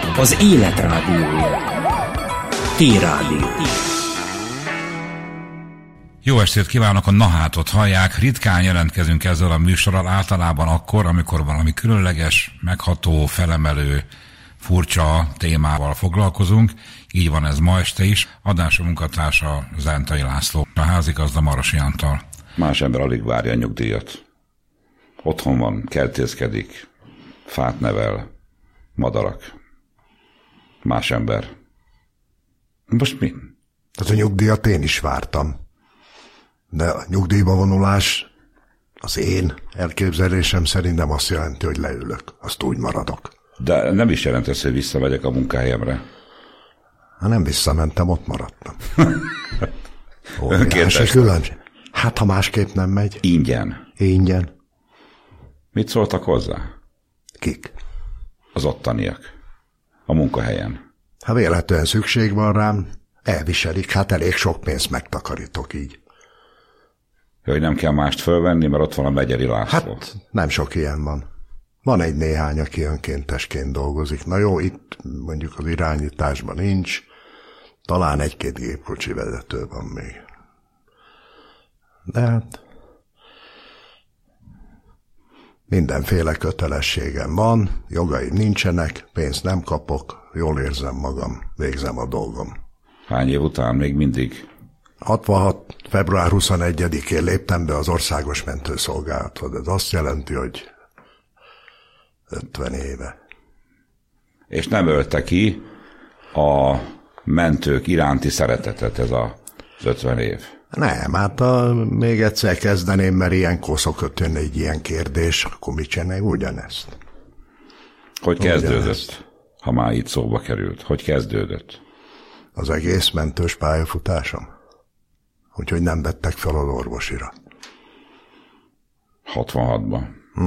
az élet rádiója. T-Rádió. Jó estét kívánok, a Nahátot hallják. Ritkán jelentkezünk ezzel a műsorral, általában akkor, amikor valami különleges, megható, felemelő, furcsa témával foglalkozunk. Így van ez ma este is. Adása munkatársa Zentai László, a házigazda Marosi Antal. Más ember alig várja a nyugdíjat. Otthon van, kertészkedik, fát nevel, madarak. Más ember. Most mi? Tehát a nyugdíjat én is vártam. De a nyugdíjba vonulás az én elképzelésem szerint nem azt jelenti, hogy leülök. Azt úgy maradok. De nem is jelent ez, hogy visszamegyek a munkahelyemre. Ha nem visszamentem, ott maradtam. Önkéntes. Hát, ha másképp nem megy. Ingyen. Ingyen. Mit szóltak hozzá? Kik? Az ottaniak. A munkahelyen. Ha véletlenül szükség van rám, elviselik. Hát elég sok pénzt megtakarítok így. Hogy nem kell mást fölvenni, mert ott van a Megyeri László. Hát nem sok ilyen van. Van egy néhány, aki önkéntesként dolgozik. Na jó, itt mondjuk az irányításban nincs. Talán egy-két gépkocsi vezető van még. De hát mindenféle kötelességem van, jogaim nincsenek, pénzt nem kapok, jól érzem magam, végzem a dolgom. Hány év után még mindig? 66. február 21-én léptem be az országos mentőszolgálathoz. Ez azt jelenti, hogy 50 éve. És nem ölte ki a mentők iránti szeretetet ez az 50 év? Nem, hát még egyszer kezdeném, mert ilyenkor szokott jönni egy ilyen kérdés, akkor mit csinálj? Ugyanezt. Hogy kezdődött, ha már itt szóba került? Hogy kezdődött? Az egész mentős pályafutásom. Úgyhogy nem vettek fel az orvosira. 66-ban?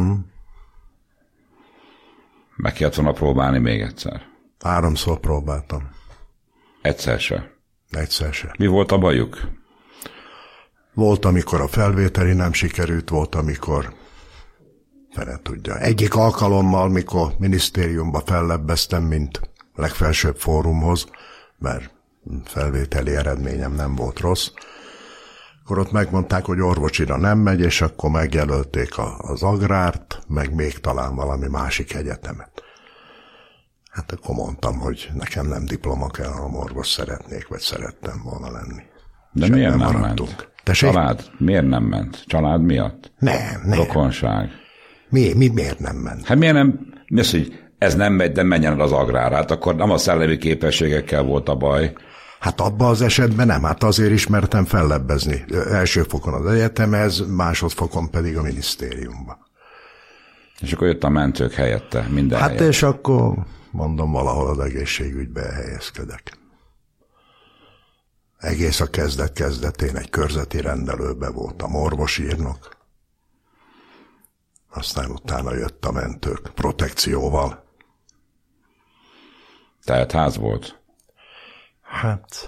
Meg kellett volna próbálni még egyszer? 3-szor próbáltam. Egyszer se? Egyszer se. Mi volt a bajuk? Volt, amikor a felvételi nem sikerült, volt, amikor fene tudja. Egyik alkalommal, mikor minisztériumba fellebbeztem, mint legfelsőbb fórumhoz, mert felvételi eredményem nem volt rossz, akkor ott megmondták, hogy orvosira nem megy, és akkor megjelölték az agrárt, meg még talán valami másik egyetemet. Hát akkor mondtam, hogy nekem nem diploma kell, hanem orvos szeretnék, vagy szerettem volna lenni. De miért nem ment? Család? Miért nem ment? Család miatt? Nem. Rokonság? Miért nem ment? Hát miért nem? Mi az, hogy ez nem megy, de menjen az agrár? Hát akkor nem a szellemi képességekkel volt a baj. Hát abban az esetben nem, hát azért ismertem fellebbezni. Első fokon az egyetemhez, másodfokon pedig a minisztériumba. És akkor jött a mentők helyette, minden hát helyette. És akkor mondom, valahol az egészségügybe helyezkedek. Egész a kezdetén egy körzeti rendelőbe voltam, orvosírnok. Aztán utána jött a mentők protekcióval. Tehát ház volt? Hát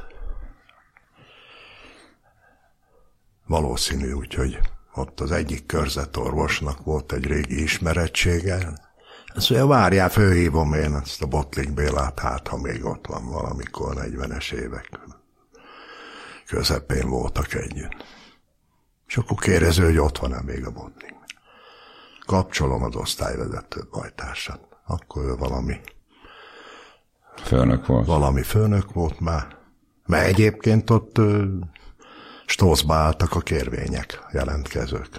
valószínű, úgyhogy ott az egyik körzetorvosnak volt egy régi ismerettsége. Ezt ugye várjál, fölhívom én ezt a Botlik Bélát, hát ha még ott van valamikor 40-es évek közepén voltak együtt. És akkor kérdező, hogy ott van-e még a Botlik. Kapcsolom az osztályvezető bajtársat. Akkor ő valami főnök volt. Valami főnök volt már. Mert egyébként ott stózba álltak a kérvények, jelentkezők.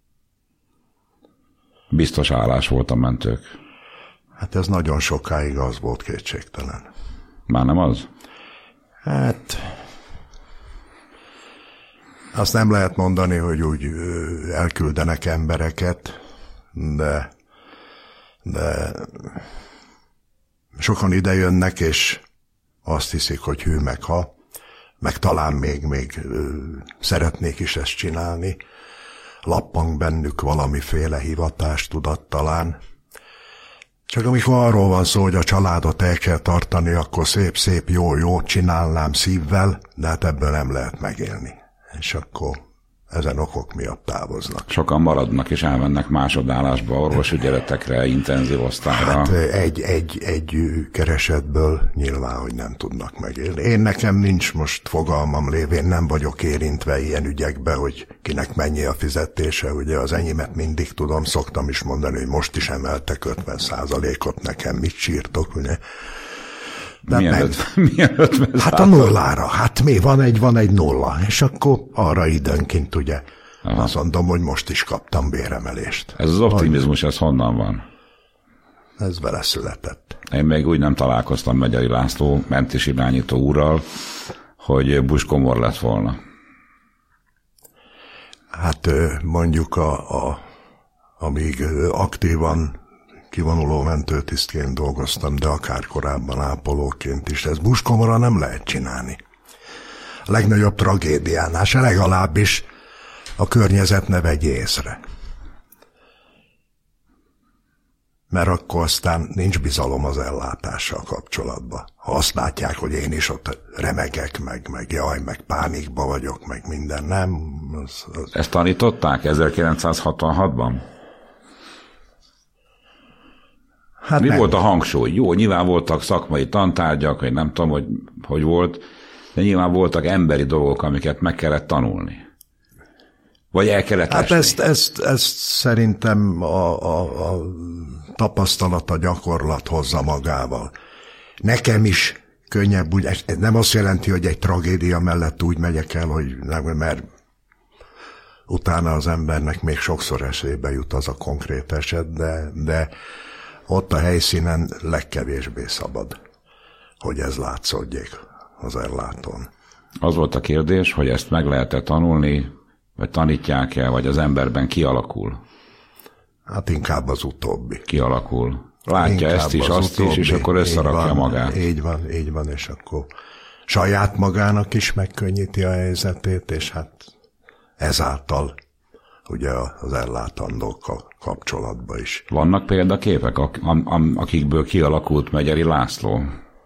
Biztos állás volt a mentők. Hát ez nagyon sokáig az volt, kétségtelen. Már nem az? Hát azt nem lehet mondani, hogy úgy elküldenek embereket, de sokan ide jönnek, és azt hiszik, hogy hű meg ha, meg talán még szeretnék is ezt csinálni. Lappang bennük valamiféle hivatástudat talán. Csak amikor arról van szó, hogy a családot el kell tartani, akkor szép, jó csinálnám szívvel, de hát ebből nem lehet megélni. És akkor ezen okok miatt távoznak. Sokan maradnak és elmennek másodállásba, orvosügyeletekre, intenzív osztályra. Hát egy keresetből nyilván, hogy nem tudnak megélni. Én nekem nincs most fogalmam lévén, nem vagyok érintve ilyen ügyekbe, hogy kinek mennyi a fizetése. Ugye az enyémet mindig tudom, szoktam is mondani, hogy most is emeltek 50%-ot nekem, mit sírtok, ugye? Milyen 50%? Hát a nullára. Hát mi? Van egy nulla. És akkor arra időnként ugye azt mondom, hogy most is kaptam béremelést. Ez az optimizmus, ez honnan van? Ez vele született. Én még úgy nem találkoztam Megyeri László mentés irányító úrral, hogy buskomor lett volna. Hát mondjuk amíg aktívan kivonuló mentőtisztként dolgoztam, de akár korábban ápolóként is, ez buskomorra nem lehet csinálni. A legnagyobb tragédiánál se legalábbis a környezet ne vegye észre. Mert akkor aztán nincs bizalom az ellátással kapcsolatban. Ha azt látják, hogy én is ott remegek, meg jaj, meg pánikba vagyok, meg minden, nem. Ezt tanították 1966-ban? Hát mi volt a hangsúly? Jó, nyilván voltak szakmai tantárgyak, vagy nem tudom, hogy volt, de nyilván voltak emberi dolgok, amiket meg kellett tanulni. Vagy el kellett esni. Hát ezt szerintem a tapasztalat, a gyakorlat hozza magával. Nekem is könnyebb úgy, ez nem azt jelenti, hogy egy tragédia mellett úgy megyek el, hogy nem, mert utána az embernek még sokszor eszébe jut az a konkrét eset, de ott a helyszínen legkevésbé szabad, hogy ez látszódjék az ellátón. Az volt a kérdés, hogy ezt meg lehet-e tanulni, vagy tanítják-e, vagy az emberben kialakul? Hát inkább az utóbbi. Kialakul. Látja inkább ezt is, azt utóbbi, is, és akkor összerakja magát. Így van, és akkor saját magának is megkönnyíti a helyzetét, és hát ezáltal ugye az ellátandókkal kapcsolatban is. Vannak példaképek, akikből kialakult Megyeri László?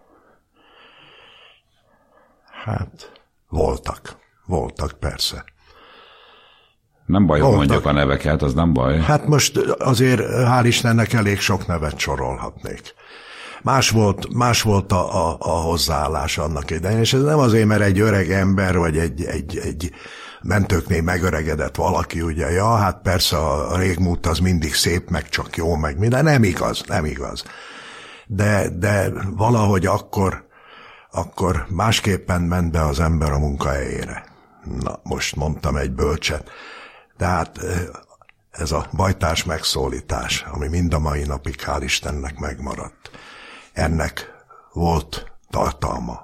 Hát voltak persze. Nem baj, hogy mondjuk a neveket, az nem baj. Hát most azért hál' Istennek elég sok nevet sorolhatnék. Más volt a hozzáállás annak idején, és ez nem azért, mert egy öreg ember, vagy egy mentőknél megöregedett valaki, ugye, ja, hát persze a régmúlt az mindig szép, meg csak jó, meg minden, nem igaz. De valahogy akkor másképpen ment be az ember a munkahelyére. Na, most mondtam egy bölcset. Tehát ez a bajtárs megszólítás, ami mind a mai napig hál' Istennek megmaradt, ennek volt tartalma.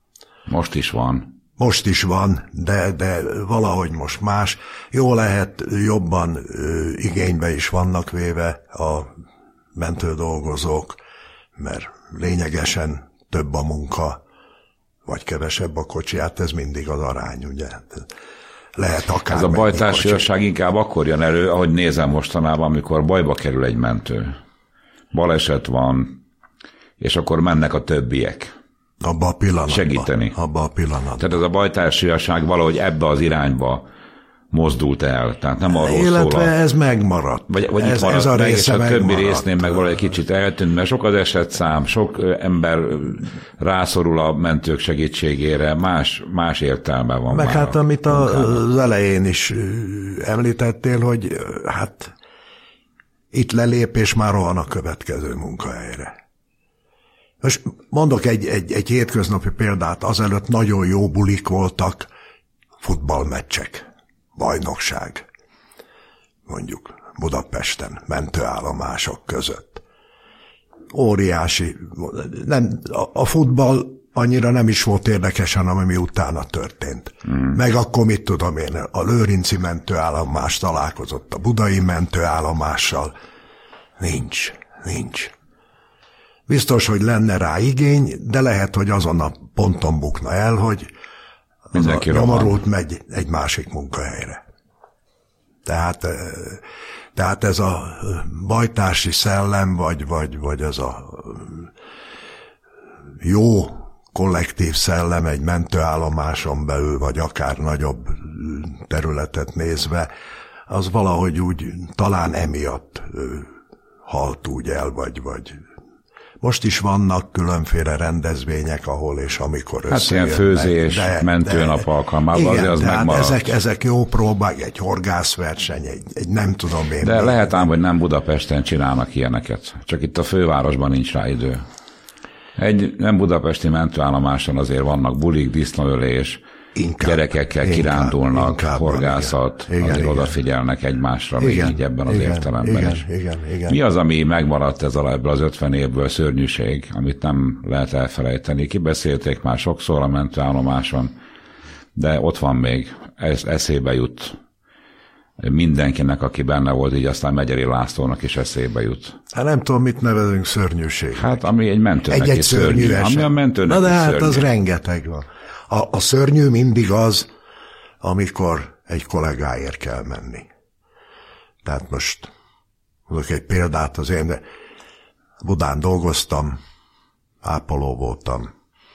Most is van, de valahogy most más. Jó lehet, jobban igénybe is vannak véve a mentődolgozók, mert lényegesen több a munka, vagy kevesebb a kocsi, hát ez mindig az arány, ugye? Lehet akár. Ez a bajtársiasság inkább akkor jön elő, ahogy nézem mostanában, amikor bajba kerül egy mentő. Baleset van, és akkor mennek a többiek. Abba a pillanatban. Segíteni. Abba a pillanatban. Tehát ez a bajtársiasság valahogy ebbe az irányba mozdult el. Tehát nem arról illetve szól. Ez megmaradt. Vagy itt maradt a meg, és a többi résznél meg valahogy kicsit eltűnt, mert sok az esetszám, sok ember rászorul a mentők segítségére, más értelme van. Meg hát amit az elején is említettél, hogy hát itt lelép, és már rohan a következő munkahelyre. Most mondok egy hétköznapi példát, azelőtt nagyon jó bulik voltak, futballmeccsek, bajnokság, mondjuk Budapesten, mentőállomások között. Óriási, a futball annyira nem is volt érdekes, hanem ami utána történt. Meg akkor mit tudom én, a lőrinci mentőállomás találkozott a budai mentőállomással. Nincs. Biztos, hogy lenne rá igény, de lehet, hogy azon a ponton bukna el, hogy az a nyomorult megy egy másik munkahelyre. Tehát ez a bajtársi szellem, vagy ez a jó kollektív szellem egy mentőállomáson belül, vagy akár nagyobb területet nézve, az valahogy úgy talán emiatt halt úgy el, vagy most is vannak különféle rendezvények, ahol és amikor összejönnek. Hát ilyen főzés, mentőnap alkalmában, igen, azért az megmaradt. Ezek jó próbák, egy horgászverseny, egy nem tudom én. De lehet ám, hogy nem Budapesten csinálnak ilyeneket. Csak itt a fővárosban nincs rá idő. Egy nem budapesti mentőállomáson azért vannak bulik, disznóölés, gyerekekkel kirándulnak, horgászat, azért odafigyelnek egymásra, még így ebben az értelemben is. Igen. Mi az, ami megmaradt ebből az 50 évből szörnyűség, amit nem lehet elfelejteni? Kibeszélték már sokszor a mentőállomáson, de ott van még, ez eszébe jut mindenkinek, aki benne volt, így aztán Megyeri Lászlónak is eszébe jut. Hát nem tudom, mit nevezünk szörnyűségnek. Hát ami egy mentőnek is szörnyű. Ami a mentőnek na de is hát szörnyű. az rengeteg van. A szörnyű mindig az, amikor egy kollégáért kell menni. Tehát most mondok egy példát, az én Budán dolgoztam, ápoló voltam,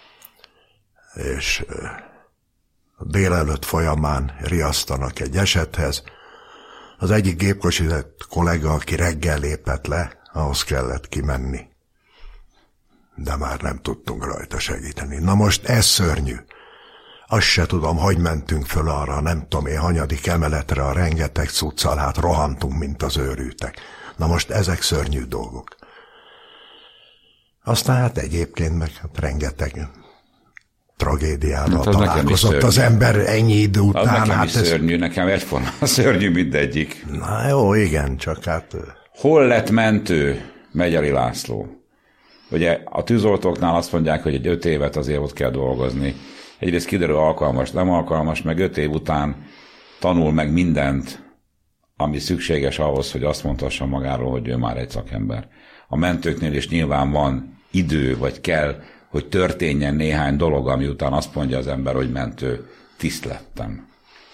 és a délelőtt folyamán riasztanak egy esethez. Az egyik gépkocsizott kollega, aki reggel lépett le, ahhoz kellett kimenni. De már nem tudtunk rajta segíteni. Na most ez szörnyű. Azt se tudom, hogy mentünk föl arra, nem tudom én, hanyadik emeletre a rengeteg cuccal, hát rohantunk, mint az őrültek. Na most ezek szörnyű dolgok. Aztán hát egyébként meg hát rengeteg tragédiával találkozott az ember ennyi idő után. Az nekem is szörnyű, nekem egyforma szörnyű mindegyik. Na jó, igen, csak hát... Hol lett mentő Megyeri László? Ugye a tűzoltóknál azt mondják, hogy egy 5 évet azért ott kell dolgozni. Egyrészt kiderül alkalmas, nem alkalmas, meg 5 év után tanul meg mindent, ami szükséges ahhoz, hogy azt mondhassa magáról, hogy ő már egy szakember. A mentőknél is nyilván van idő, vagy kell, hogy történjen néhány dolog, ami után azt mondja az ember, hogy mentő, tiszt lettem.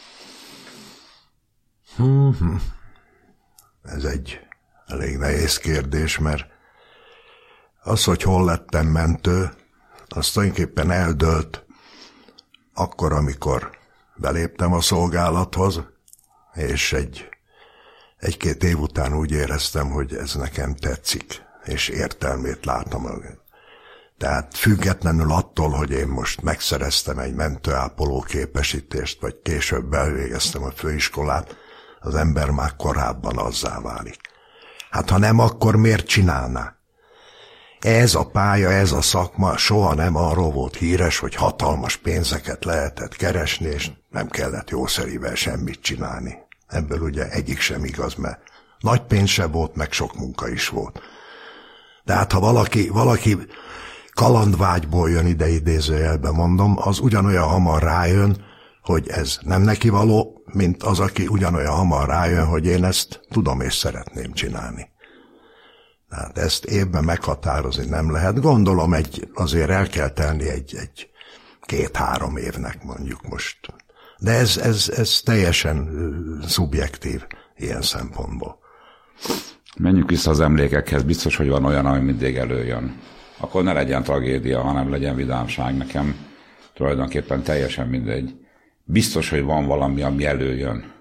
Ez egy elég nehéz kérdés, mert az, hogy hol lettem mentő, az tulajdonképpen eldőlt akkor, amikor beléptem a szolgálathoz, és egy-két év után úgy éreztem, hogy ez nekem tetszik, és értelmét látom. Tehát függetlenül attól, hogy én most megszereztem egy mentőápoló képesítést, vagy később elvégeztem a főiskolát, az ember már korábban azzá válik. Hát ha nem, akkor miért csinálná? Ez a pálya, ez a szakma soha nem arról volt híres, hogy hatalmas pénzeket lehetett keresni, és nem kellett jószerivel semmit csinálni. Ebből ugye egyik sem igaz, mert nagy pénz se volt, meg sok munka is volt. Tehát ha valaki kalandvágyból jön, ide idézőjelben mondom, az ugyanolyan hamar rájön, hogy ez nem neki való, mint az, aki ugyanolyan hamar rájön, hogy én ezt tudom és szeretném csinálni. Tehát ezt évben meghatározni nem lehet. Gondolom, azért el kell tenni egy 2-3 évnek mondjuk most. De ez teljesen szubjektív ilyen szempontból. Menjünk vissza az emlékekhez, biztos, hogy van olyan, ami mindig előjön. Akkor ne legyen tragédia, hanem legyen vidámság. Nekem tulajdonképpen teljesen mindegy. Biztos, hogy van valami, ami előjön.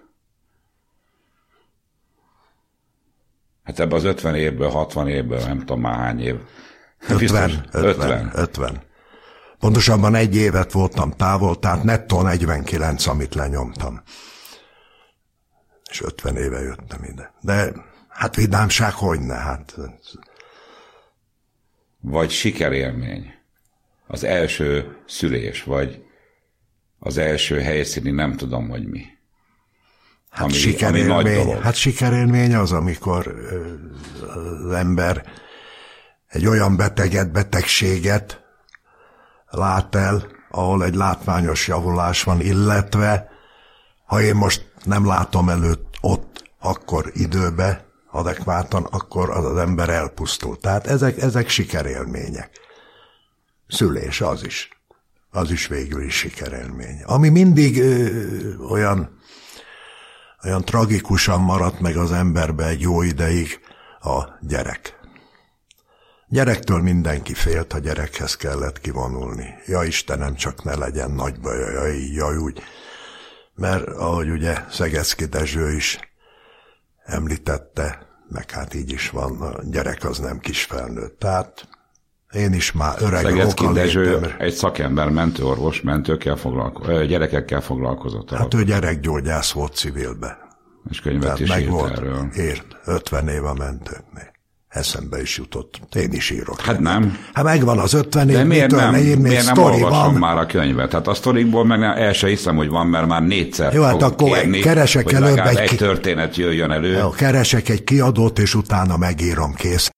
Hát ebben az 50 évből, 60 évből, nem tudom már hány év. 50. Pontosabban 1 évet voltam távol, tehát nettó 49, amit lenyomtam. És 50 éve jöttem ide. De hát vidámság hogyne, hát... Vagy sikerélmény. Az első szülés, vagy az első helyszíni nem tudom, hogy mi. Hát sikerélmény az, amikor az ember egy olyan betegséget lát el, ahol egy látványos javulás van, illetve ha én most nem látom előtt ott, akkor időbe, adekvátan, akkor az ember elpusztul. Tehát ezek sikerélmények. Szülés az is végül is sikerélmény. Ami mindig olyan tragikusan maradt meg az emberbe egy jó ideig, a gyerek. Gyerektől mindenki félt, a gyerekhez kellett kivonulni. Ja Istenem, csak ne legyen nagy baj, jaj úgy. Mert ahogy ugye Szegecki Dezső is említette, meg hát így is van, a gyerek az nem kis felnőtt. Tehát én is már öreg Szegecki Dezső egy szakember, mentőorvos, gyerekekkel foglalkozott. Hát ő gyerekgyógyász volt civilbe. És könyvet is írt erről. Írt, 50 év a mentőknél. Eszembe is jutott. Én is írok. Hát nem. Hát megvan az 50 év, de miért nem olvasom van. már a könyvet? Hát a sztorikból meg el se hiszem, hogy van, mert már 4-szer jó, hát akkor kérni, keresek hogy előbb egy történet jöjjön elő. Jó, keresek egy kiadót, és utána megírom, kész.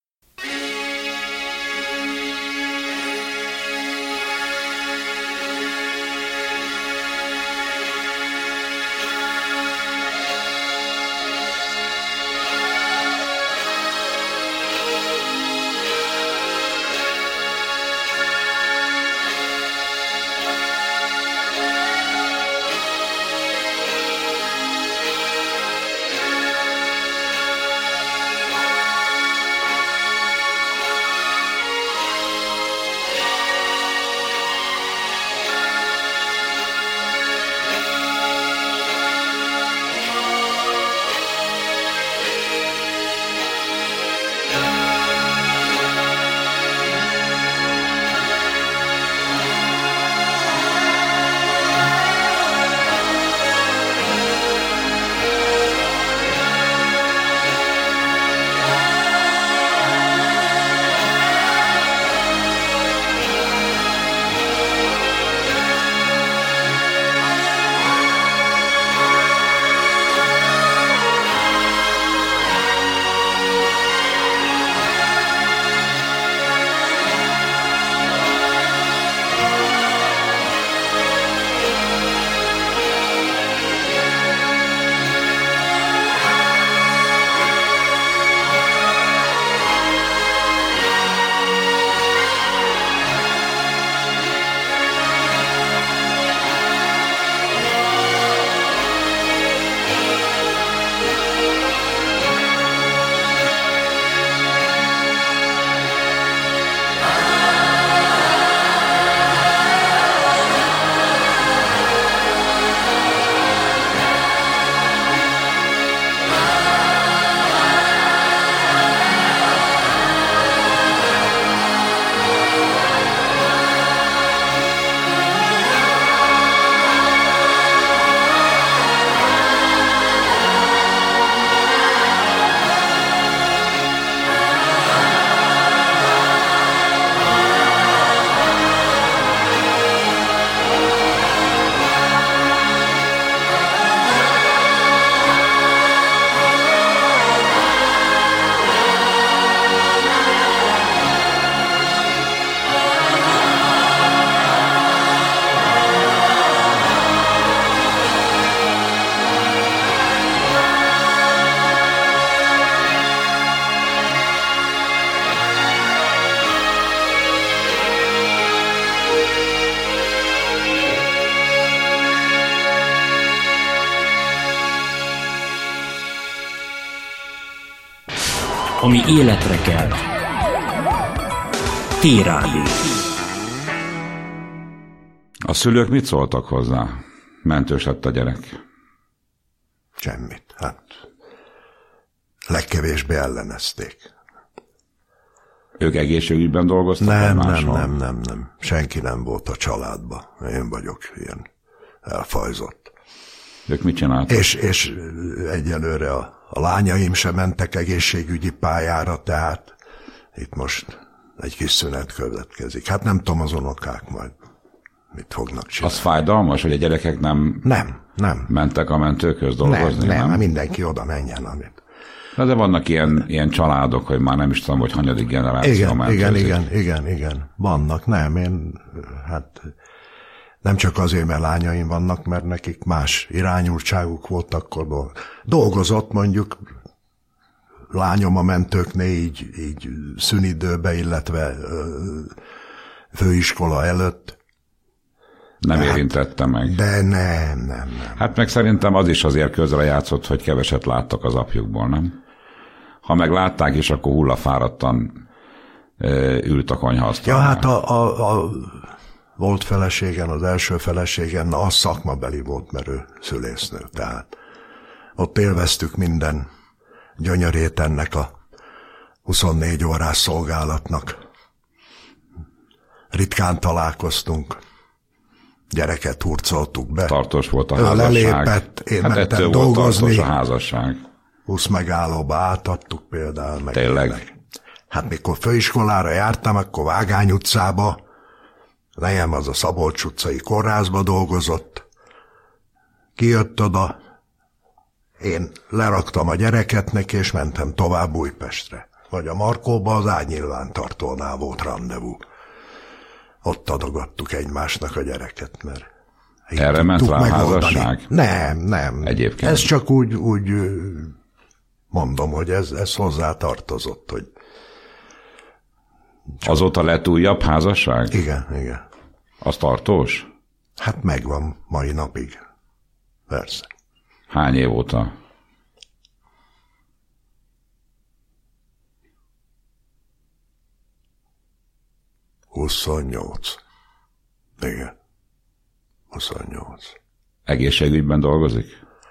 Ami életre kell. T-Rádió. A szülők mit szóltak hozzá? Mentős lett a gyerek. Semmit. Hát legkevésbé ellenezték. Ők egészségügyben dolgoztak? Nem. Senki nem volt a családban. Én vagyok ilyen elfajzott. Ők mit csináltak? És egyelőre a lányaim sem mentek egészségügyi pályára, tehát itt most egy kis szünet következik. Hát nem tudom, az unokák majd mit fognak csinálni. Az fájdalmas, hogy a gyerekek nem mentek a mentőkhöz dolgozni? Nem, mindenki oda menjen, amit. De vannak ilyen családok, hogy már nem is tudom, hogy hanyadik generáció mentőzik. Igen. Vannak, hát nem csak azért, mert lányaim vannak, mert nekik más irányultságuk volt, akkor dolgozott mondjuk lányom a mentőknél így szünidőbe, illetve főiskola előtt. Nem érintette meg. De nem. Hát meg szerintem az is azért közrejátszott, hogy keveset láttak az apjukból, nem? Ha meg látták is, akkor hullafáradtan ült a konyhaasztalnál. Ja, hát a volt feleségen, az első feleségen, az szakmabeli volt, mert ő szülésznő. Tehát ott élveztük minden gyönyörét ennek a 24 órás szolgálatnak. Ritkán találkoztunk, gyereket hurcoltuk be. Tartós volt a házasság. Lelépett, én mentem dolgozni. Volt tartós a házasság. 20 megállóba átadtuk például. Meg tényleg? Ilyenek. Hát mikor főiskolára jártam, akkor Vágány utcába, nejem az a Szabolcs utcai kórházba dolgozott, kijött oda, én leraktam a gyereket neki, és mentem tovább Újpestre. Vagy a Markóba az ágynyilvántartónál volt randevú. Ott adogattuk egymásnak a gyereket, mert erre ment rá a házasság? Nem. Egyébként. Ez csak úgy mondom, hogy ez hozzá tartozott, hogy... Azóta lett újabb házasság? Igen. Az tartós? Hát megvan mai napig. Persze. Hány év óta? Huszonnyolc. Igen. 28. Egészségügyben dolgozik?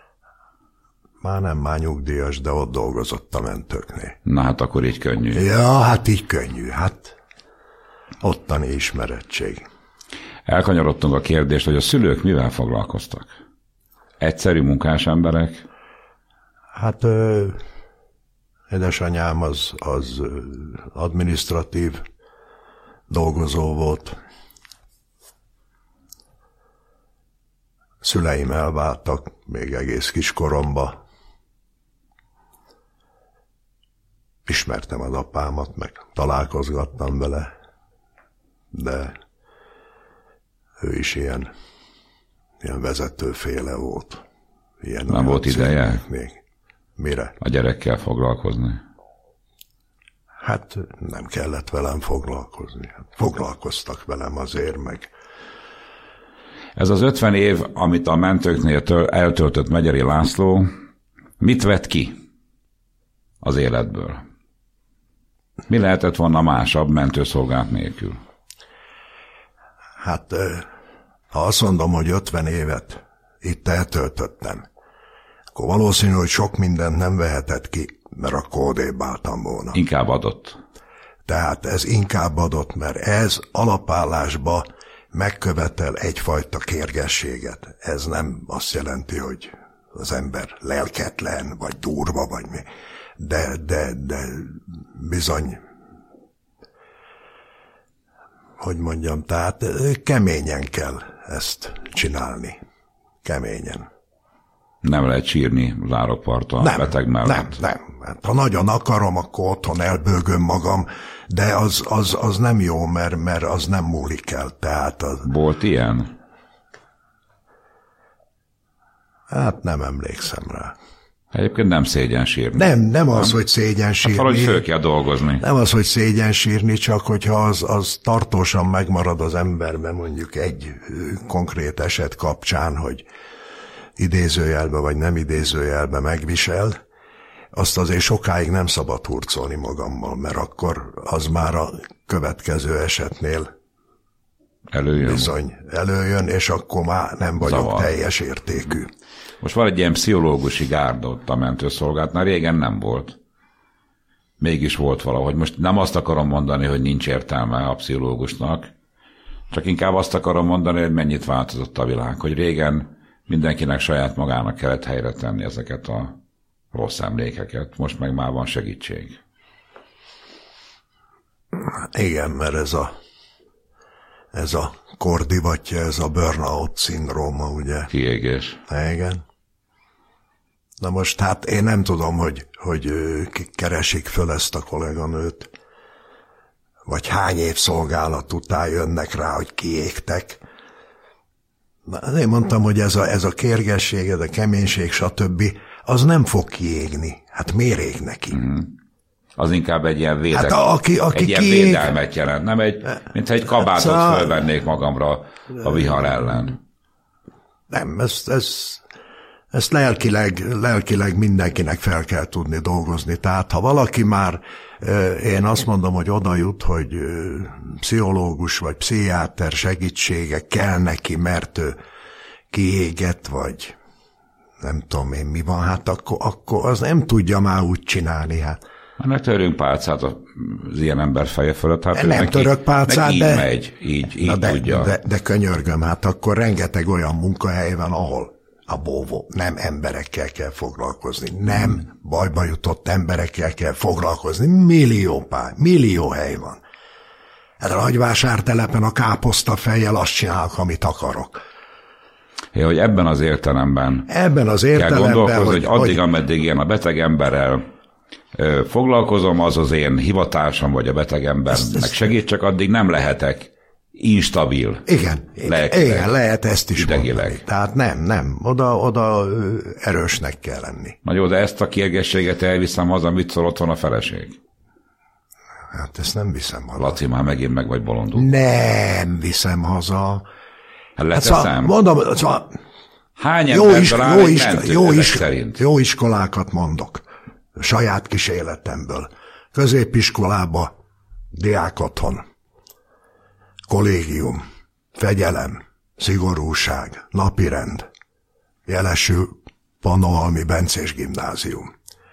Már nyugdíjas, de ott dolgozott a mentőknél. Na hát akkor így könnyű. Ja, hát így könnyű. Hát ottani ismerettség. Elkanyarodtunk a kérdést, hogy a szülők mivel foglalkoztak? Egyszerű munkás emberek? Hát édesanyám az adminisztratív dolgozó volt. Szüleim elváltak még egész kiskoromba. Ismertem az apámat, meg találkozgattam vele, de ő is ilyen vezetőféle volt. Nem volt ideje? Még. Mire? A gyerekkel foglalkozni? Hát nem kellett velem foglalkozni. Foglalkoztak velem azért, meg... Ez az 50 év, amit a mentőknél eltöltött Megyeri László, mit vett ki az életből? Mi lehetett volna másabb mentőszolgálat nélkül? Hát, ha azt mondom, hogy 50 évet itt eltöltöttem, akkor valószínű, hogy sok mindent nem vehetett ki, mert akkor odébb álltam volna. Inkább adott. Tehát ez inkább adott, mert ez alapállásba megkövetel egyfajta kérgességet. Ez nem azt jelenti, hogy az ember lelketlen, vagy durva, vagy mi. De bizony, hogy mondjam, tehát keményen kell ezt csinálni. Keményen. Nem lehet sírni záróparton a beteg mellett. Nem. Hát, ha nagyon akarom, akkor otthon elbőgöm magam, de az nem jó, mert az nem múlik el. Tehát volt ilyen? Hát nem emlékszem rá. Egyébként nem szégyen sírni. Nem az, hogy szégyen sírni. Hát valahogy föl kell dolgozni. Nem az, hogy szégyen sírni, csak hogyha az tartósan megmarad az emberben, mondjuk egy konkrét eset kapcsán, hogy idézőjelbe vagy nem idézőjelbe megvisel, azt azért sokáig nem szabad hurcolni magammal, mert akkor az már a következő esetnél bizony előjön, és akkor már nem vagyok teljes értékű. Most van egy ilyen pszichológusi gárda ott a mentőszolgálatnál, régen nem volt. Mégis volt valahogy. Most nem azt akarom mondani, hogy nincs értelme a pszichológusnak, csak inkább azt akarom mondani, hogy mennyit változott a világ, hogy régen mindenkinek saját magának kellett helyre tenni ezeket a rossz emlékeket, most meg már van segítség. Igen, mert ez a kordivatja, ez a burnout szindróma, ugye? Kiégés. Igen. Na most hát én nem tudom, hogy keresik föl ezt a kolléganőt, vagy hány év szolgálat után jönnek rá, hogy kiégtek. Na, én mondtam, hogy ez a kérgesség, ez a keménység, stb., az nem fog kiégni. Hát miért ég neki? Az inkább egy ilyen, hát aki ilyen védelmet jelent, nem mintha egy kabátot fölvennék magamra a vihar ellen. Nem, ezt lelkileg mindenkinek fel kell tudni dolgozni. Tehát ha valaki már, én azt mondom, hogy oda jut, hogy pszichológus vagy pszichiáter segítsége kell neki, mert ő kiégett, vagy nem tudom én mi van, hát akkor az nem tudja már úgy csinálni. Hát. Ne törünk pálcát az ilyen ember feje fölött. Hát nem török pálcát, így megy, így tudja. De könyörgöm, hát akkor rengeteg olyan munkahely van, ahol a bóvó nem emberekkel kell foglalkozni, nem bajba jutott emberekkel kell foglalkozni. Millió hely van. Hát a nagyvásártelepen a káposzta fejjel azt csinálok, amit akarok. Hogy ebben az értelemben kell gondolkozni, hogy addig, ameddig én a beteg emberrel foglalkozom, az az én hivatásom, vagy a beteg embernek segít, csak addig nem lehetek instabil. Igen, lehet ezt is mondani. Tehát nem, oda erősnek kell lenni. Na jó, de ezt a kérgességet elviszem haza, mit szól otthon a feleség? Hát ezt nem viszem haza. Laci, már megint meg vagy bolondul. Nem viszem haza. Hát leteszem. Mondom, hány emberből áll egy mentő ezek szerint? Jó iskolákat mondok. Saját kis életemből. Középiskolába, diákotthon, kollégium, fegyelem, szigorúság, napirend, jelesül Pannonhalmi Bencés gimnázium.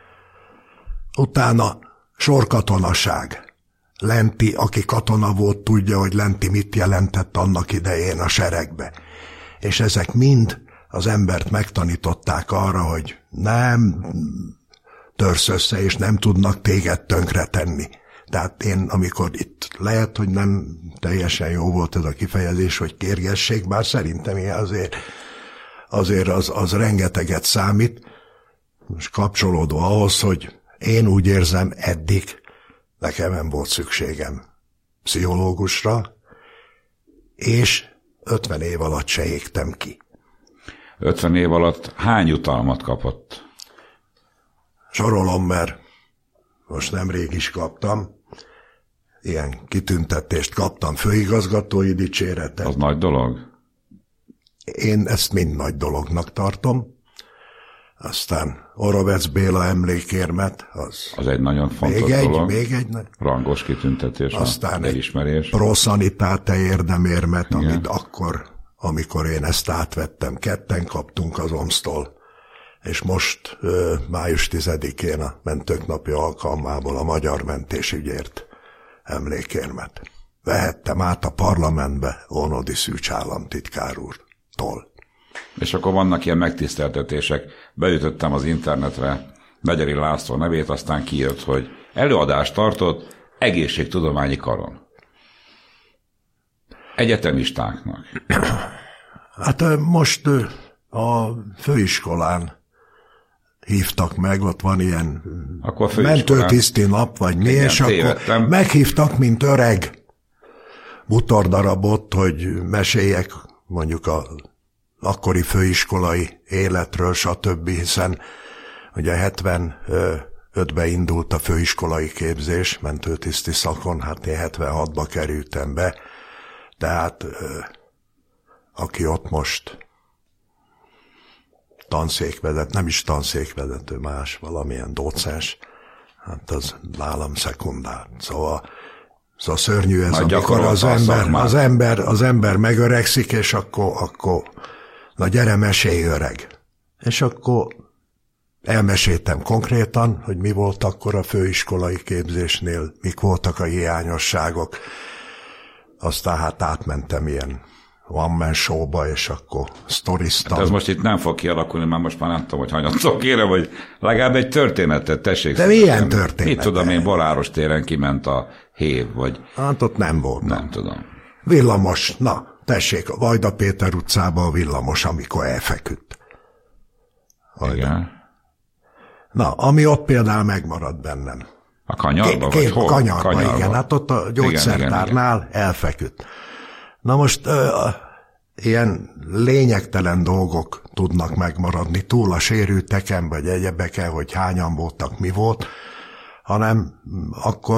Utána sorkatonaság. Lenti, aki katona volt, tudja, hogy lenti mit jelentett annak idején a seregbe. És ezek mind az embert megtanították arra, hogy nem törsz össze, és nem tudnak téged tönkretenni. Tehát én, amikor itt lehet, hogy nem teljesen jó volt ez a kifejezés, hogy kérgesség, bár szerintem ilyen azért az rengeteget számít, most kapcsolódva ahhoz, hogy én úgy érzem, eddig nekem nem volt szükségem pszichológusra, és 50 év alatt se égtem ki. 50 év alatt hány jutalmat kapott? Sorolom, mert most nemrég is kaptam. Ilyen kitüntetést kaptam, főigazgatói dicséretet. Az nagy dolog? Én ezt mind nagy dolognak tartom. Aztán Orovec Béla emlékérmet, az egy nagyon fontos dolog. Még egy rangos kitüntetés, aztán elismerés. Pro Sanitate érdemérmet, amit akkor, amikor én ezt átvettem, ketten kaptunk az OMSZ-tól, és most május 10-én a Mentők Napja alkalmából a Magyar Mentésügyért emlékérmet vehettem át a parlamentbe Ónodi Szűcs államtitkár úrtól. És akkor vannak ilyen megtiszteltetések. Beütöttem az internetre Megyeri László nevét, aztán kijött, hogy előadást tartott egészségtudományi karon. Egyetemistáknak. Hát most a főiskolán hívtak meg, ott van ilyen mentőtiszti nap, vagy mi, és akkor meghívtak, mint öreg butordarabot, hogy meséljek mondjuk a akkori főiskolai életről, stb., hiszen ugye 75-ben indult a főiskolai képzés, mentőtiszti szakon, hát én 76-ba kerültem be, tehát aki ott most tanszékvezető, nem is tanszékvezető, más, valamilyen docens, hát az nálam szekundár. Szóval szörnyű ez, amikor az ember megöregszik, és akkor na gyere, mesélj, öreg. És akkor elmeséltem konkrétan, hogy mi volt akkor a főiskolai képzésnél, mik voltak a hiányosságok. Aztán hát átmentem ilyen one-man showba, és akkor sztoriztam. Hát ez most itt nem fog kialakulni, már most már nem tudom, hogy hanyatszok kérem, hogy legalább egy történetet tessék. De milyen történet? Mit tudom én, Boláros téren kiment a hév, vagy... Hát ott nem volt. Nem tudom. Villamos, na, tessék, a Vajda Péter utcában a villamos, amikor elfeküdt. Igen. Na, ami ott például megmaradt bennem. A kanyarba, vagy hol? Kanyarba, igen, hát ott a gyógyszertárnál elfeküdt. Na most ilyen lényegtelen dolgok tudnak megmaradni, túl a sérülteken, vagy egyebeken, hogy hányan voltak, mi volt, hanem akkor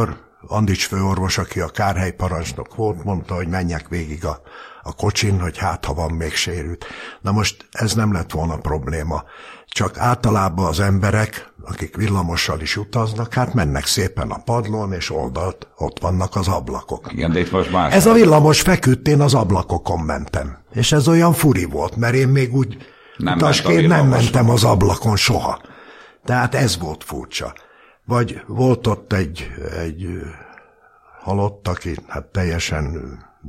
Andics főorvos, aki a kárhely parancsnok volt, mondta, hogy menjek végig a kocsin, hogy hát, ha van még sérült. Na most ez nem lett volna probléma. Csak általában az emberek, akik villamossal is utaznak, hát mennek szépen a padlón, és oldalt ott vannak az ablakok. Igen, de itt most más. Ez a villamos feküdt, én az ablakokon mentem. És ez olyan furi volt, mert én még úgy utasként nem mentem az ablakon soha. Tehát ez volt furcsa. Vagy volt ott egy halott, aki hát teljesen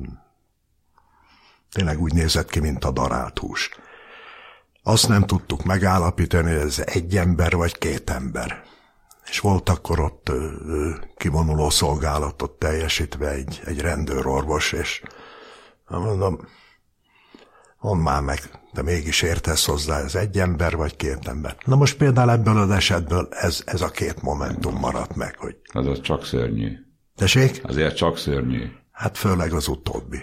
tényleg úgy nézett ki, mint a darált hús. Azt nem tudtuk megállapítani, hogy ez egy ember vagy két ember. És volt akkor ott kivonuló szolgálatot teljesítve egy rendőrorvos, és mondom, mondd már meg, de mégis értesz hozzá, ez egy ember vagy két ember. Na most például ebből az esetből ez a két momentum maradt meg, hogy... Az csak szörnyű. Tessék? Azért csak szörnyű. Hát főleg az utóbbi.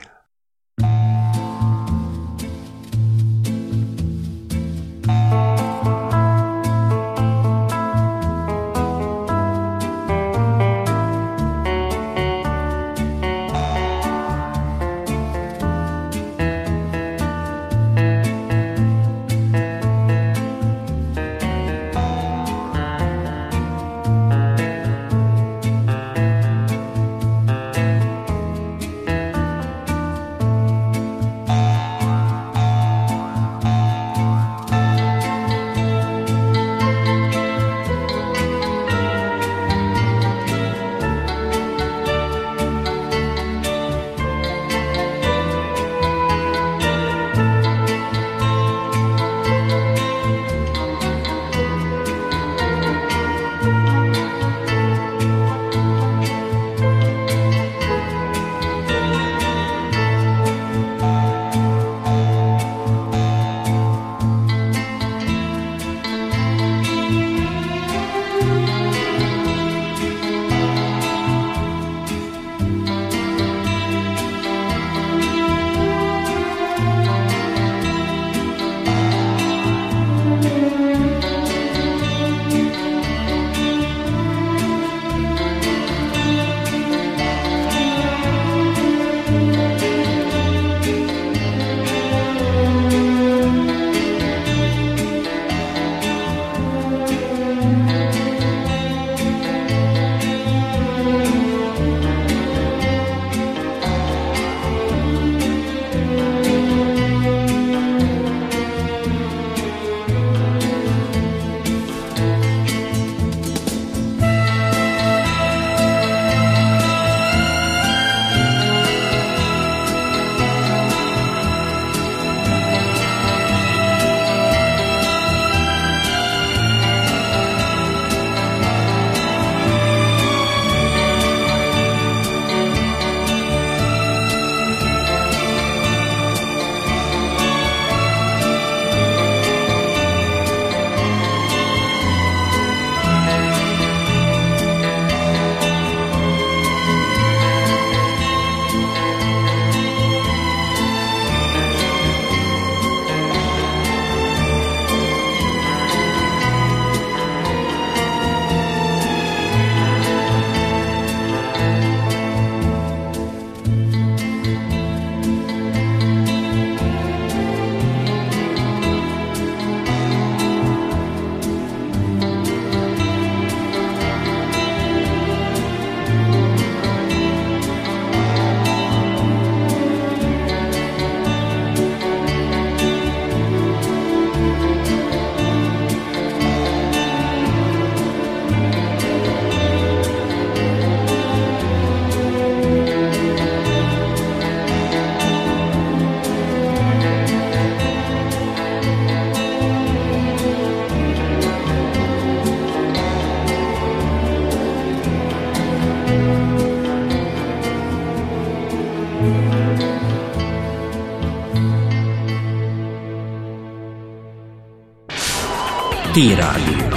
T-rádió,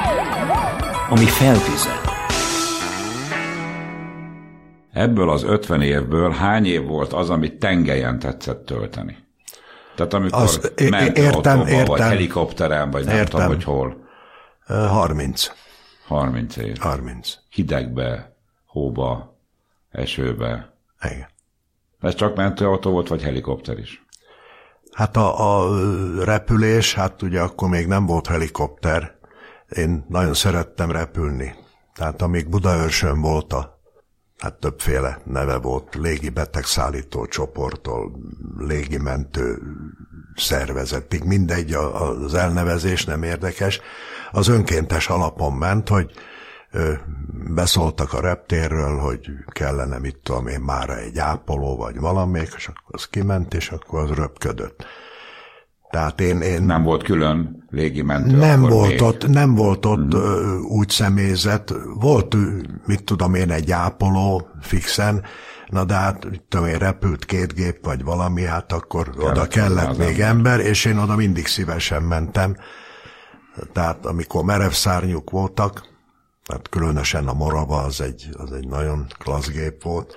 ami felvizet. Ebből az 50 évből hány év volt az, amit tengelyen tetszett tölteni? Tehát amikor ment autóba, vagy helikopteren, vagy nem tudom, hogy hol. 30. 30 év. 30. Hidegbe, hóba, esőbe. Igen. Ez csak mentőautó volt, vagy helikopter is? Hát a repülés, hát ugye akkor még nem volt helikopter. Én nagyon szerettem repülni. Tehát amíg Budaörsön volt hát többféle neve volt, légi betegszállító csoporttól, légimentő szervezetig, mindegy, az elnevezés nem érdekes. Az önkéntes alapon ment, hogy beszóltak a reptérről, hogy kellene, mit tudom én, mára egy ápoló, vagy valamelyik, és akkor az kiment, és akkor az röpködött. Tehát én nem volt külön légimentő? Nem volt ott úgy személyzet. Volt, mit tudom én, egy ápoló fixen, na de hát, mit tudom én, repült 2 gép, vagy valami, hát akkor oda kellett még ember, és én oda mindig szívesen mentem. Tehát amikor merevszárnyuk voltak, tehát különösen a Morava az egy nagyon klassz gép volt.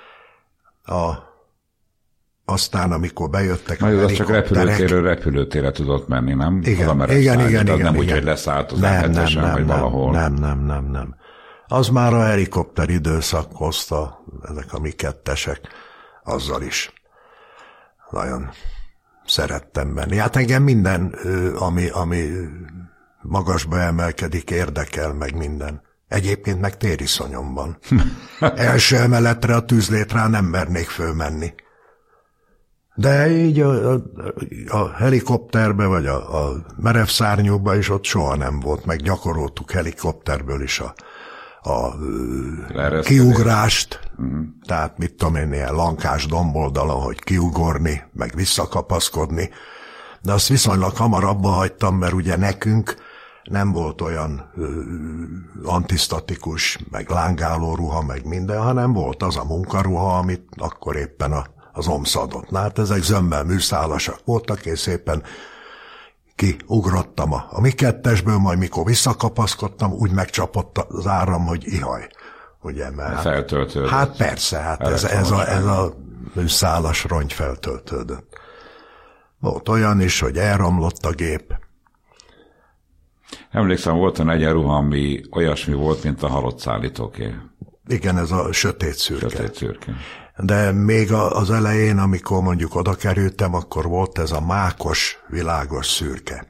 Aztán, amikor bejöttek a helikopterek... csak repülőtérről repülőtérre tudott menni, nem? Igen. Nem úgy, hogy leszállt az M7-esen, vagy valahol. Nem. Az már a helikopter időszak hozta, ezek a mi kettesek, azzal is nagyon szerettem menni. Hát engem minden, ami magasba emelkedik, érdekel, meg minden. Egyébként meg tériszonyom van. Első emeletre a tűzlétrá nem mernék fölmenni. De így a helikopterbe, vagy a merevszárnyúba is ott soha nem volt, meg gyakoroltuk helikopterből is a kiugrást, tehát mit tudom én, ilyen lankás domboldalon, hogy kiugorni, meg visszakapaszkodni, de azt viszonylag hamar abba hagytam, mert ugye nekünk nem volt olyan antisztatikus, meg lángáló ruha, meg minden, hanem volt az a munkaruha, amit akkor éppen az OMSZ adott. Na, hát ezek zömmel műszálasak voltak, és szépen kiugrottam a mi kettesből, majd mikor visszakapaszkodtam, úgy megcsapott az áram, hogy ihaj. Ugye, mert feltöltődött. Hát persze, hát ez a műszálas rongy feltöltődött. Volt olyan is, hogy elromlott a gép. Emlékszem, volt egy egyenruha, ami olyasmi volt, mint a halott szállítóké. Igen, ez a sötét szürke. De még az elején, amikor mondjuk oda kerültem, akkor volt ez a mákos, világos szürke.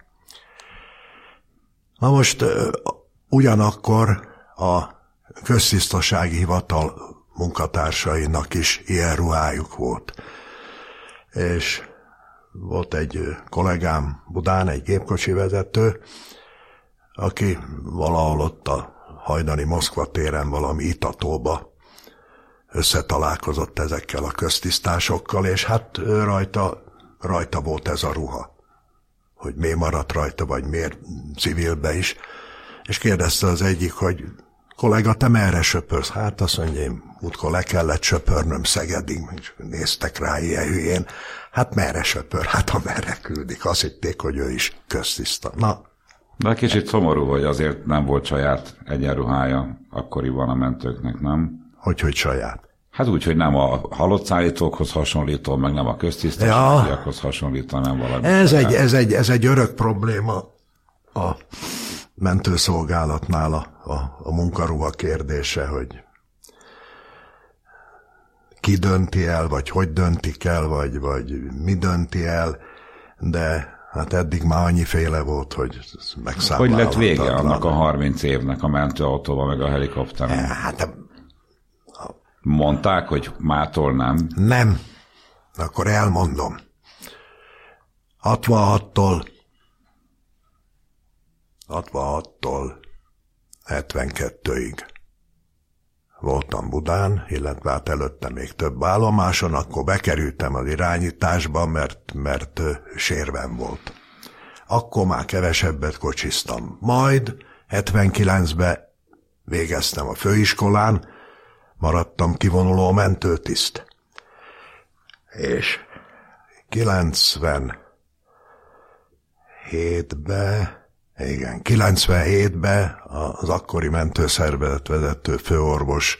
Na most ugyanakkor a köztisztasági hivatal munkatársainak is ilyen ruhájuk volt. És volt egy kollégám Budán, egy gépkocsi vezető, aki valahol ott a hajdani Moszkva téren valami itatóba összetalálkozott ezekkel a köztisztásokkal, és hát rajta volt ez a ruha. Hogy miért maradt rajta, vagy miért civilbe is. És kérdezte az egyik, hogy kollega, te merre söpörsz? Hát azt mondja, én útkor le kellett söpörnöm Szegedig, és néztek rá ilyen hülyén. Hát merre söpör? Hát amerre küldik. Azt hitték, hogy ő is köztiszta. Na. De kicsit szomorú, hogy azért nem volt saját egyenruhája akkoriban a mentőknek, nem? Hogy saját? Hát úgy, hogy nem a halott szállítókhoz hasonlító, meg nem a köztisztaságiakhoz hasonlító, nem valami. Ez egy örök probléma a mentőszolgálatnál a munkaruha kérdése, hogy ki dönti el, vagy hogy döntik el, vagy mi dönti el, de hát eddig már annyiféle volt, hogy megszámlálhatatlan. Hogy lett vége annak a 30 évnek a mentőautóval, meg a helikopteren? Hát mondták, hogy mától nem? Nem. Akkor elmondom. 66-tól 72-ig voltam Budán, illetve hát előtte még több állomáson, akkor bekerültem az irányításba, mert sérvem volt. Akkor már kevesebbet kocsiztam. Majd 79-ben végeztem a főiskolán, maradtam kivonuló mentőtiszt. És 97-ben az akkori mentőszervezet vezető főorvos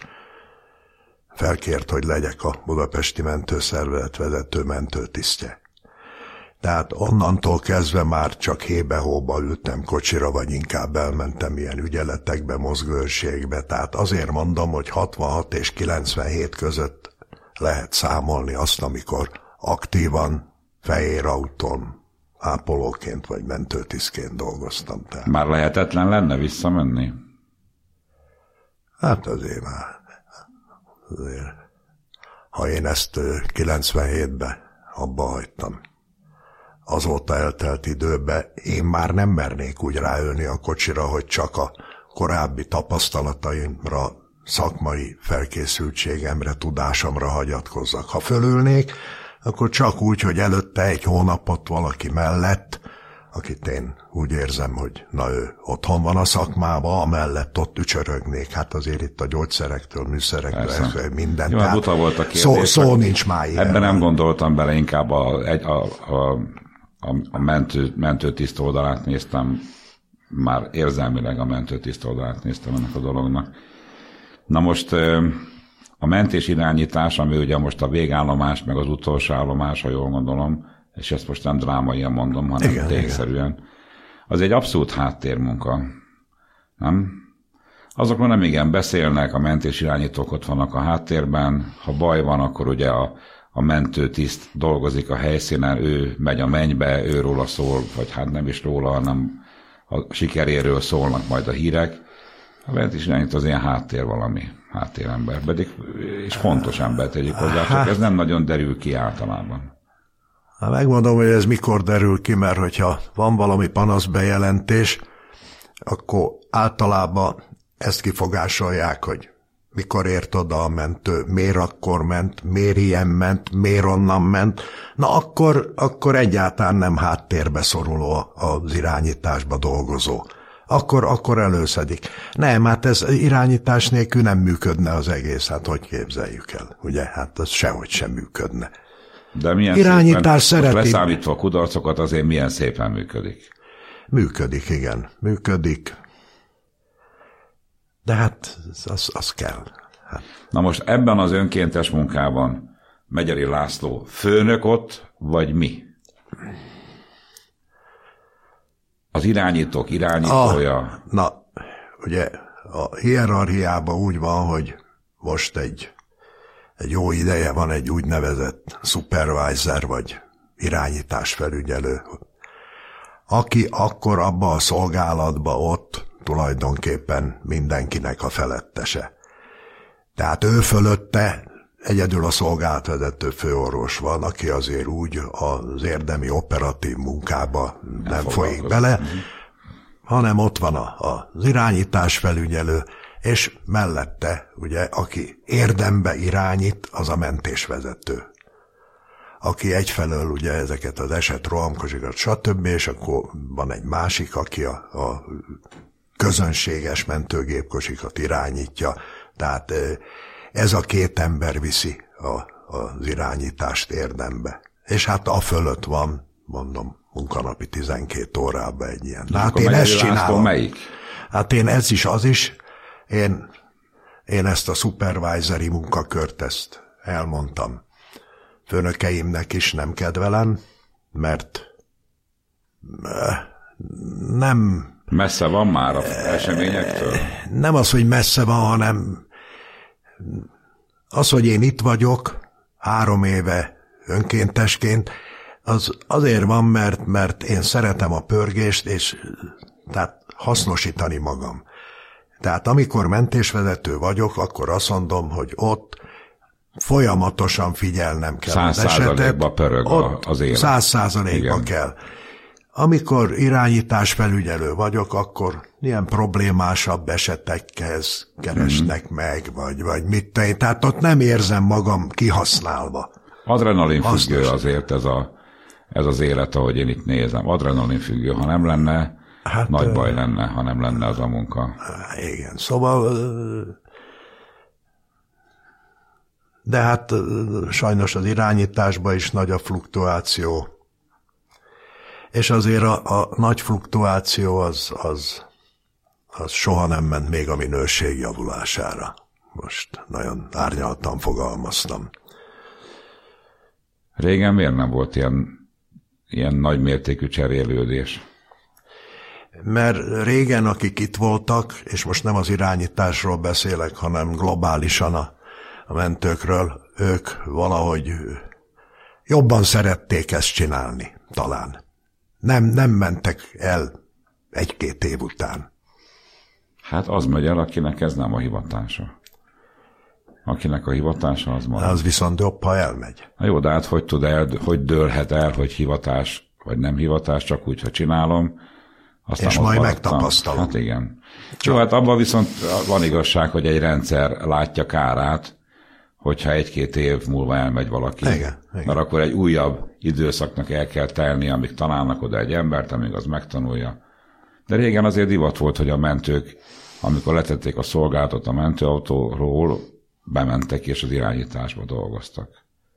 felkért, hogy legyek a budapesti mentőszervezet vezető mentőtisztje. Tehát onnantól kezdve már csak hébe-hóba ültem kocsira, vagy inkább elmentem ilyen ügyeletekbe, mozgőrségbe. Tehát azért mondom, hogy 66 és 97 között lehet számolni azt, amikor aktívan fehér autón ápolóként vagy mentőtisztként dolgoztam. Tehát. Már lehetetlen lenne visszamenni? Hát azért már. Azért. Ha én ezt 97-ben abba hagytam, azóta eltelt időben én már nem mernék úgy ráülni a kocsira, hogy csak a korábbi tapasztalataimra, szakmai felkészültségemre, tudásomra hagyatkozzak. Ha fölülnék, akkor csak úgy, hogy előtte egy hónapot valaki mellett, akit én úgy érzem, hogy na ő otthon van a szakmában, amellett ott ücsörögnék. Hát azért itt a gyógyszerektől, műszerektől, minden. Jó, buta volt a kérdés. Szó nincs már ilyen. Ebben nem gondoltam bele, inkább a mentőtiszt oldalát néztem, már érzelmileg a mentőtiszt oldalát néztem ennek a dolognak. Na most a mentés irányítás, ami ugye most a végállomás, meg az utolsó állomás, ha jól gondolom, és ezt most nem drámaian mondom, hanem tényszerűen, az egy abszolút háttérmunka. Nem? Azokról nem igen beszélnek, a mentés irányítók ott vannak a háttérben, ha baj van, akkor ugye a mentőtiszt dolgozik a helyszínen, ő megy a mennybe, ő róla szól, vagy hát nem is róla, hanem a sikeréről szólnak majd a hírek. A mentés irányító az ilyen háttér valami, háttérember, pedig és fontos ember tegyük hozzá, csak ez nem nagyon derül ki általában. Megmondom, hogy ez mikor derül ki, mert hogyha van valami panaszbejelentés, akkor általában ezt kifogásolják, hogy mikor ért oda a mentő, miért akkor ment, miért ilyen ment, miért onnan ment. Na akkor egyáltalán nem háttérbe szoruló az irányításba dolgozó. Akkor előszedik. Nem, hát ez irányítás nélkül nem működne az egész, hát hogy képzeljük el, ugye? Hát ez sehogy sem működne. De milyen irányítás szépen, leszámítva a kudarcokat, azért milyen szépen működik? Működik, igen. Működik. De hát az kell. Hát. Na most ebben az önkéntes munkában Megyeri László főnök ott, vagy mi? Az irányítók irányítója? Na, ugye a hierarchiában úgy van, hogy most egy jó ideje van egy úgynevezett supervisor, vagy irányításfelügyelő, aki akkor abba a szolgálatba ott tulajdonképpen mindenkinek a felettese. Tehát ő fölötte egyedül a szolgálatvezető főorvos van, aki azért úgy az érdemi operatív munkába nem folyik bele, hanem ott van az irányításfelügyelő, és mellette, ugye, aki érdembe irányít, az a mentésvezető. Aki egyfelől ugye ezeket az esetrohamkocsikat, stb., és akkor van egy másik, aki a közönséges mentőgépkocsikat irányítja. Tehát ez a két ember viszi az irányítást érdembe. És hát a fölött van, mondom, munkanapi 12 órában egy ilyen. Hát én ezt csinálom. Melyik? Hát én ez is, az is. Én ezt a supervisory munkakört, ezt elmondtam. Főnökeimnek is nem kedvelem, mert nem... Messze van már az eseményektől? Nem az, hogy messze van, hanem az, hogy én itt vagyok 3 éve önkéntesként, az azért van, mert én szeretem a pörgést, és tehát hasznosítani magam. Tehát amikor mentésvezető vagyok, akkor azt mondom, hogy ott folyamatosan figyelnem kell az esetet. 100%-ba pörög az élet. 100%-ba kell. Amikor irányításfelügyelő vagyok, akkor ilyen problémásabb esetekhez keresnek meg, vagy mit tenni. Tehát ott nem érzem magam kihasználva. Adrenalinfüggő azért ez az élet, ahogy én itt nézem. Adrenalinfüggő, ha nem lenne, hát, nagy baj lenne, ha nem lenne az a munka. Igen, szóval... De hát sajnos az irányításban is nagy a fluktuáció. És azért a nagy fluktuáció az soha nem ment még a minőség javulására. Most nagyon árnyaltan fogalmaztam. Régen miért nem volt ilyen nagymértékű cserélődés? Mert régen, akik itt voltak, és most nem az irányításról beszélek, hanem globálisan a mentőkről, ők valahogy jobban szerették ezt csinálni, talán. Nem mentek el 1-2 év után. Hát az megy el, akinek ez nem a hivatása. Akinek a hivatása, az marad. Az viszont jobb, ha elmegy. Na jó, de hát hogy dőlhet el, hogy hivatás vagy nem hivatás, csak úgy, ha csinálom. Aztán és majd megtapasztalom. Hát igen. Jó, hát abban viszont van igazság, hogy egy rendszer látja kárát, hogyha 1-2 év múlva elmegy valaki. Igen. Mert akkor egy újabb időszaknak el kell telni, amíg találnak oda egy embert, amíg az megtanulja. De régen azért divat volt, hogy a mentők, amikor letették a szolgálatot a mentőautóról, bementek és az irányításba dolgoztak.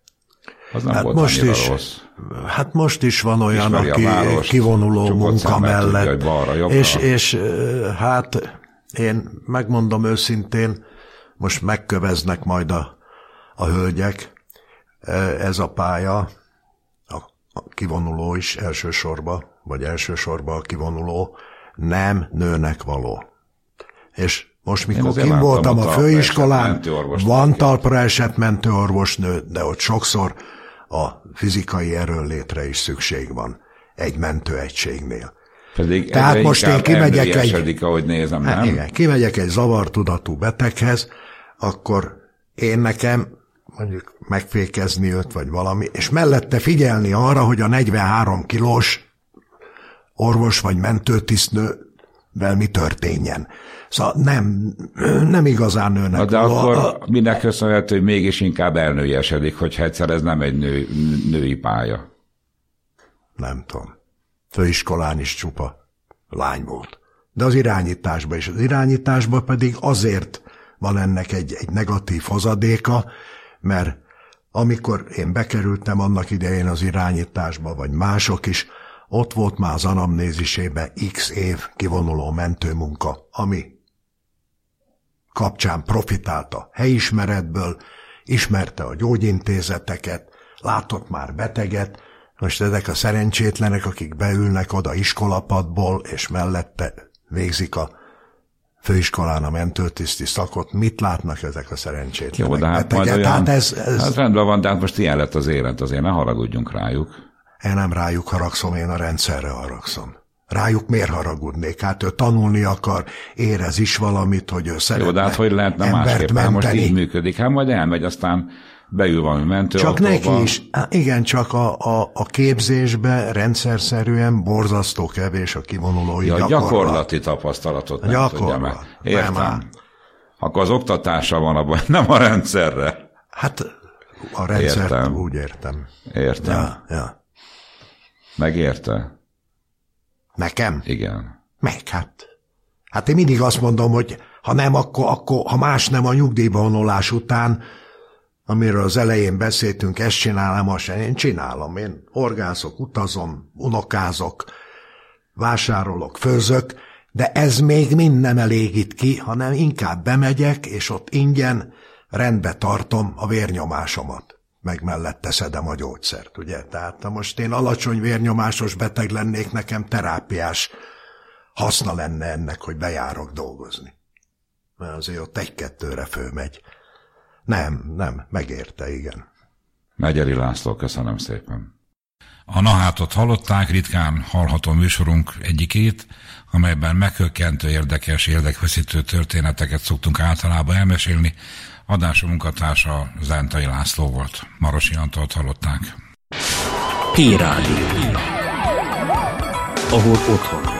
Az nem volt annyira rossz. Hát most is van olyan, aki várost, kivonuló munka mellett. Balra, és hát én megmondom őszintén, most megköveznek majd a hölgyek, ez a pálya, a kivonuló is elsősorban a kivonuló nem nőnek való. És most, mikor kim voltam a főiskolán, van talpra esett mentőorvosnő, de ott sokszor a fizikai erőnlétre is szükség van egy mentőegységnél. Pedig tehát most én kimegyek ahogy nézem, nem? Igen, kimegyek egy zavartudatú beteghez, akkor én nekem mondjuk megfékezni őt, vagy valami, és mellette figyelni arra, hogy a 43 kilós orvos vagy mentőtisztnővel mi történjen. Szóval nem igazán nőnek. De akkor minek köszönhető, hogy mégis inkább elnőjesedik, hogyha egyszer ez nem egy női pálya? Nem tudom. Főiskolán is csupa lány volt. De az irányításban is. Az irányításban pedig azért van ennek egy negatív hozadéka, mert amikor én bekerültem annak idején az irányításba, vagy mások is, ott volt már az anamnézisébe x év kivonuló mentőmunka, ami kapcsán profitált a helyismeretből, ismerte a gyógyintézeteket, látott már beteget. Most ezek a szerencsétlenek, akik beülnek oda iskolapadból, és mellette végzik a főiskolán a mentőtiszti szakot, mit látnak ezek a szerencsétlenek? Jó, de hát majd olyan, hát rendben van, de hát most ilyen lett az élet, azért ne haragudjunk rájuk. Én nem rájuk haragszom, én a rendszerre haragszom. Rájuk miért haragudnék? Hát ő tanulni akar, érez is valamit, hogy ő szeretne. Jó, de hát hogy lehetne másképpen? Hát most így működik. Hát majd elmegy, aztán beül valami mentőautóba. Csak neki is. Igen, csak a képzésbe rendszerszerűen borzasztó kevés a kivonulói gyakorlat. Gyakorlati tapasztalatot nem tudja meg. Értem. Akkor az oktatásra van abban, nem a rendszerre. Hát a rendszert úgy értem. Értem. Ja. Megérte? Nekem? Igen. Meg, hát én mindig azt mondom, hogy ha nem, akkor ha más nem a nyugdíjba vonulás után, amiről az elején beszéltünk, ezt csinálom, azt én csinálom. Én horgászok, utazom, unokázok, vásárolok, főzök, de ez még mind nem elégít ki, hanem inkább bemegyek, és ott ingyen rendbe tartom a vérnyomásomat. Meg mellette szedem a gyógyszert, ugye? Tehát ha most én alacsony vérnyomásos beteg lennék, nekem terápiás haszna lenne ennek, hogy bejárok dolgozni. Mert azért ott 1-2-re fölmegy. Nem, megérte, igen. Megyeri László, köszönöm szépen. A Nahátot hallották, ritkán hallható műsorunk egyikét, amelyben meghökkentő, érdekes, érdekfeszítő történeteket szoktunk általában elmesélni. Adású munkatársa Zentai László volt. Marosi Antalt hallották. Hírádió. Ahol otthon.